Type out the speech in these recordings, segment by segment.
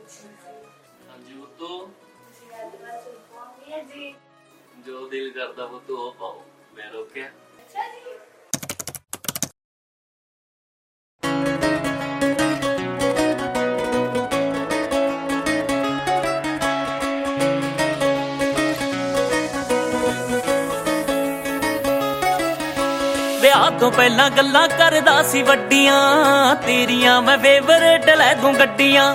ਹਾਂਜੀ ਪੁੱਤੋ, ਜੋ ਦਿਲ ਕਰਦਾ ਪੁੱਤੋ ਉਹ ਪਾਓ, ਮੈਂ ਰੋਕਿਆ? ਵਿਆਹ ਤੋਂ ਪਹਿਲਾਂ ਗੱਲਾਂ ਕਰਦਾ ਸੀ ਵੱਡੀਆਂ, ਤੇਰੀਆਂ ਮੈਂ ਫੇਵਰੇਟ ਲੈ ਦੂੰ ਗੱਡੀਆਂ।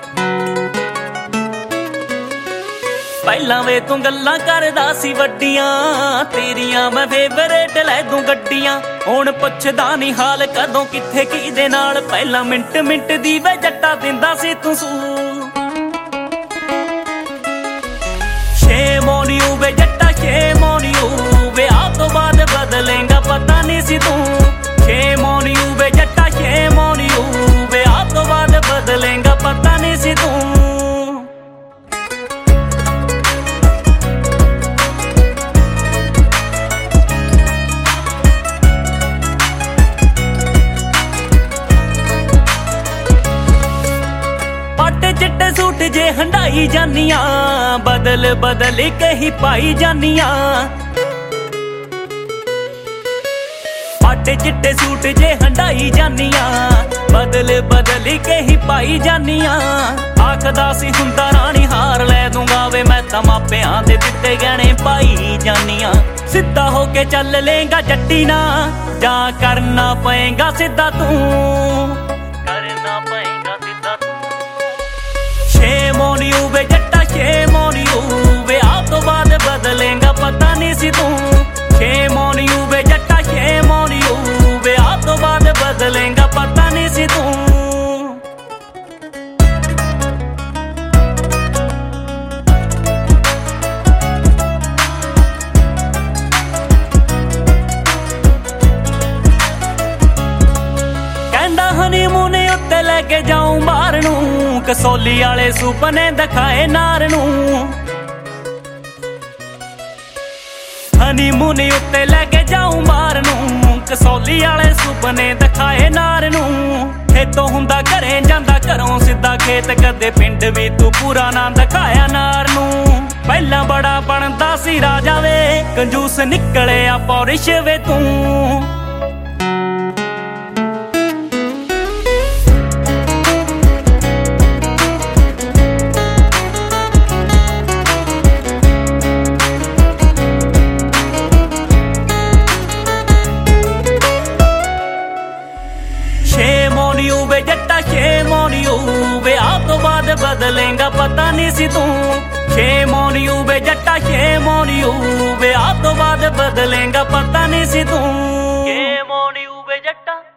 ਪਹਿਲਾਂ ਵੇ ਤੂੰ ਗੱਲਾਂ ਕਰਦਾ ਸੀ ਵੱਡੀਆਂ, ਤੇਰੀਆਂ ਮੈਂ ਫੇਵਰੇਟ ਲੈ ਦੂੰ ਗੱਡੀਆਂ। ਹੁਣ ਪੁੱਛਦਾ ਨਹੀਂ ਹਾਲ ਕਦੋਂ ਕਿੱਥੇ ਕਿਹਦੇ ਨਾਲ, ਪਹਿਲਾਂ ਮਿੰਟ ਮਿੰਟ ਦੀ ਵੇ ਜੱਟਾ ਦਿੰਦਾ ਸੀ ਤੂੰ ਸੂ। ਸ਼ੇਮ ਔਨ ਯੂ ਵੇ ਜੱਟਾ, ਸ਼ੇਮ ਔਨ ਯੂ, ਵਿਆਹ ਤੋਂ ਬਾਅਦ ਬਦਲੇਂਗਾ ਪਤਾ ਨਹੀਂ ਸੀ ਤੂੰ। ਸ਼ੇਮ ਔਨ ਯੂ ਵੇ ਜੱਟਾ, ਸ਼ੇਮ ਔਨ ਯੂ, ਵਿਆਹ ਤੋਂ ਬਾਅਦ ਬਦਲੇਂਗਾ ਪਤਾ ਨਹੀਂ ਸੀ ਤੂੰ। ਚਿੱਟੇ ਸੂਟ ਜੇ ਹੰਡਾਈ ਜਾਨੀਆਂ, ਬਦਲ ਬਦਲ ਕੇ ਹੀ ਪਾਈ ਜਾਨੀਆਂ। ਪਾਟੇ ਚਿੱਟੇ ਸੂਟ ਜੇ ਹੰਡਾਈ ਜਾਨੀਆਂ, ਬਦਲ ਬਦਲ ਕੇ ਹੀ ਪਾਈ ਜਾਨੀਆਂ। ਆਖਦਾ ਸੀ ਹੁੰਦਾ ਰਾਣੀ ਹਾਰ ਲੈ ਦੂੰਗਾ ਵੇ, ਮੈਂ ਤਾਂ ਮਾਪਿਆਂ ਦੇ ਦਿੱਤੇ ਗਹਿਣੇ ਪਾਈ ਜਾਨੀਆਂ। ਸਿੱਧਾ ਹੋ ਕੇ ਚੱਲ ਲੇਗਾ ਜੱਟੀ ਨਾ, ਜਾਂ ਕਰਨਾ ਪਏਗਾ ਸਿੱਧਾ ਤੂੰ, ਕਰਨਾ ਪਏਗਾ ਸਿੱਧਾ ਤੂੰ। ਸ਼ੇਮ ਔਨ ਯੂ ਵੇ ਜੱਟਾ, ਸ਼ੇਮ ਔਨ ਯੂ, ਵਿਆਹ ਤੋਂ ਬਾਅਦ ਬਦਲੇਂਗਾ ਪਤਾ ਨਹੀਂ ਸੀ ਤੂੰ। ਸ਼ੇਮ ਔਨ ਯੂ ਵੇ ਜੱਟਾ, ਸ਼ੇਮ ਔਨ ਯੂ, ਵਿਆਹ ਤੋਂ ਬਾਅਦ ਬਦਲੇਂਗਾ ਪਤਾ ਨਹੀਂ ਸੀ ਤੂੰ। ਕਹਿੰਦਾ ਹਨੀਮੂਨ ਉੱਤੇ ਲੈ ਕੇ ਜਾਊਂ ਬਾਹਰ ਨੂੰ, ਕਸੌਲੀ ਵਾਲੇ ਸੁਪਨੇ ਦਿਖਾਏ ਨਾਰ ਨੂੰ। ਹਨੀਮੂਨ ਉੱਤੇ ਲੈ ਕੇ ਜਾਊਂ ਬਾਹਰ ਨੂੰ, ਕਸੌਲੀ ਵਾਲੇ ਸੁਪਨੇ ਦਿਖਾਏ ਨਾਰ ਨੂੰ। ਖੇਤੋਂ ਹੁੰਦਾ ਘਰੇ ਜਾਂਦਾ ਘਰੋਂ ਸਿੱਧਾ ਖੇਤ, ਕਦੇ ਪਿੰਡ ਵੀ ਤੂੰ ਪੂਰਾ ਨਾ ਦਿਖਾਇਆ ਨਾਰ ਨੂੰ। ਪਹਿਲਾਂ ਬੜਾ ਬਣਦਾ ਸੀ ਰਾਜਾ ਵੇ, ਕੰਜੂਸ ਨਿਕਲਿਆ ਪੌਰਿਸ਼ ਵੇ ਤੂੰ। ਸ਼ੇਮ ਔਨ ਯੂ ਵੇ ਜੱਟਾ, ਸ਼ੇਮ ਔਨ ਯੂ, ਵਿਆਹ ਤੋਂ ਬਾਅਦ ਬਦਲੇਂਗਾ ਪਤਾ ਨਹੀਂ ਸੀ ਤੂੰ। ਸ਼ੇਮ ਔਨ ਯੂ ਵੇ ਜੱਟਾ, ਸ਼ੇਮ ਔਨ ਯੂ, ਵਿਆਹ ਤੋਂ ਬਾਅਦ ਬਦਲੇਂਗਾ ਪਤਾ ਨਹੀਂ ਸੀ ਤੂੰ। ਸ਼ੇਮ ਔਨ ਯੂ ਵੇ ਜੱਟਾ।